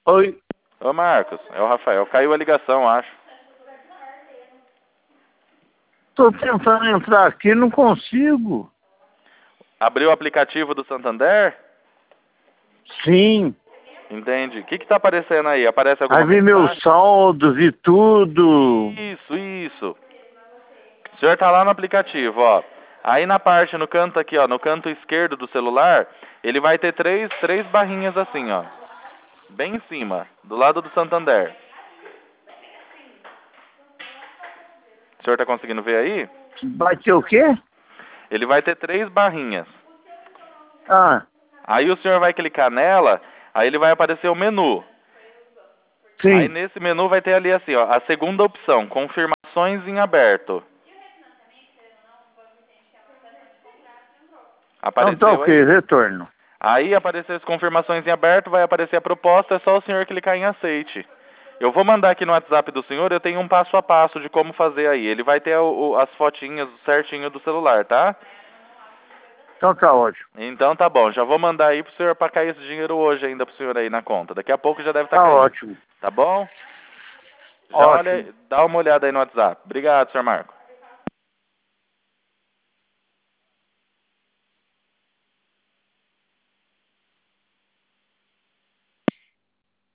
Oi, Ô Marcos, é o Rafael. Caiu a ligação, acho. tô tentando entrar aqui, não consigo. Abriu o aplicativo do Santander? Sim, Entende? O que tá aparecendo aí? Aparece aí alguma vi meus mensagem? saldos e tudo. Isso. O senhor tá lá no aplicativo, ó. Aí na parte, no canto aqui, ó, no canto esquerdo do celular, ele vai ter três barrinhas assim, ó. Bem em cima, do lado do Santander. O senhor tá conseguindo ver aí? Vai ter o quê? Ele vai ter três barrinhas. Ah, Aí o senhor vai clicar nela, aí ele vai aparecer o menu. Aí sim. nesse menu vai ter ali assim, ó, a segunda opção, confirmações em aberto. Então tá Apareceu ok, aí? retorno. Aí aparecer as confirmações em aberto, vai aparecer a proposta, é só o senhor clicar em aceite. Eu vou mandar aqui no WhatsApp do senhor, eu tenho um passo a passo de como fazer aí. Ele vai ter as fotinhas certinho do celular, tá? Então tá ótimo. Então tá bom, já vou mandar aí pro senhor pra cair esse dinheiro hoje ainda pro senhor aí na conta. Daqui a pouco já deve estar Tá caindo. ótimo. Tá bom? Já olha, Ótimo. dá uma olhada aí no WhatsApp. Obrigado, senhor Marco.